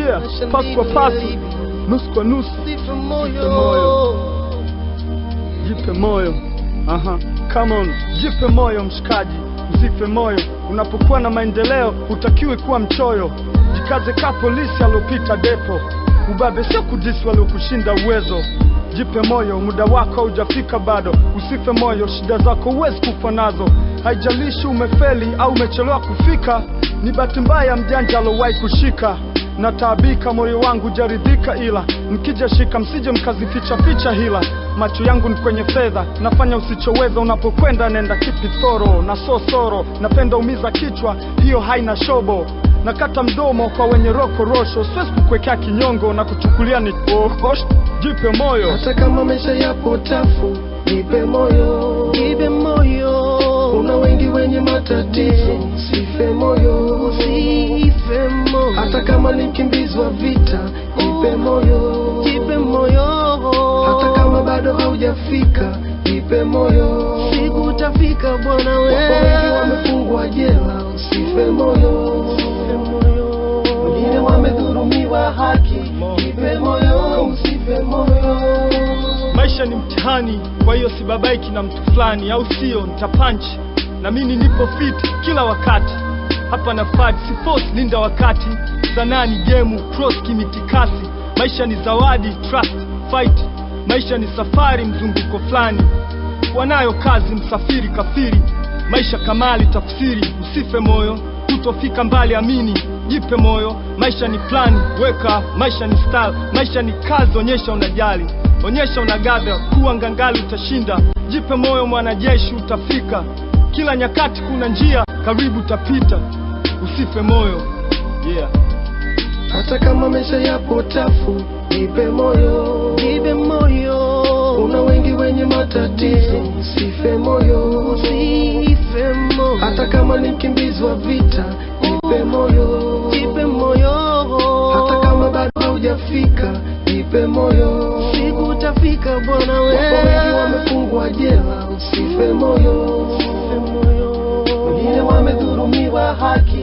Yeah, pasu kwa pasu, nusu kwa nusu. Jipe moyo, jipe moyo. Come on, jipe moyo mshikaji, usife moyo. Unapokuwa na maendeleo hutakiwi kuwa mchoyo. Jikaze ka polisi alopita depo, ubabe sio kudisi waliokushinda uwezo. Jipe moyo, muda wako hujafika bado. Usife moyo, shida zako huwezi kufa nazo. Haijalishi umefeli au umechelewa kufika, ni bahati mbaya mjanja alowahi kushika. Nataabika moyo wangu jaridhika, ila mkija shika msije mkazificha ficha hila. Macho yangu ni kwenye fedha, nafanya usichoweza. Unapokwenda nenda kipi thoro na sosoro. Napenda umiza kichwa, hiyo haina shobo. Nakata mdomo kwa wenye roko rosho. Siwezi kukuwekea kinyongo na kuchukulia ni kosh. Jipe moyo, hata kama maisha yapo tafu. Jipe moyo, jipe moyo. Kuna wengi wenye matatizo. Usife moyo, usife moyo. Hata kama ni mkimbizi wa vita. Jipe moyo, jipe moyo. Hata kama bado haujafika. Jipe moyo, siku utafika bwana wewe. Wapo wengi wamefungwa jela. Usife moyo, wengine wamedhulumiwa haki. Jipe moyo, usife moyo. Maisha ni mtihani, kwa hiyo sibabaiki na mtu fulani, au sio? Nitapunch na mimi nipo fit kila wakati. Hapa na fight, si force, linda wakati. Sanaa ni game, cross kimitikasi. Maisha ni zawadi, trust, fight. Maisha ni safari, mzunguko fulani. Wanayo kazi, msafiri kafiri. Maisha kamali, tafsiri. Usife moyo, utofika mbali, amini. Jipe moyo, maisha ni plani, weka. Maisha ni style, maisha ni kazi. Onyesha unajali, onyesha unagadha. Kuwa ngangali utashinda. Jipe moyo mwanajeshi, utafika. Kila nyakati kuna njia, karibu utapita. Usife moyo, yeah. Hata kama maisha yapo tafu. Jipe moyo, jipe moyo. Kuna wengi wenye matatizo. Usife moyo, usife moyo. Hata kama ni mkimbizi wa vita. Jipe moyo, jipe moyo. Hata kama bado haujafika. Jipe moyo, siku utafika bwana wewe. Wapo wengi wamefungwa jela. Usife moyo, wengine wamedhulumiwa haki.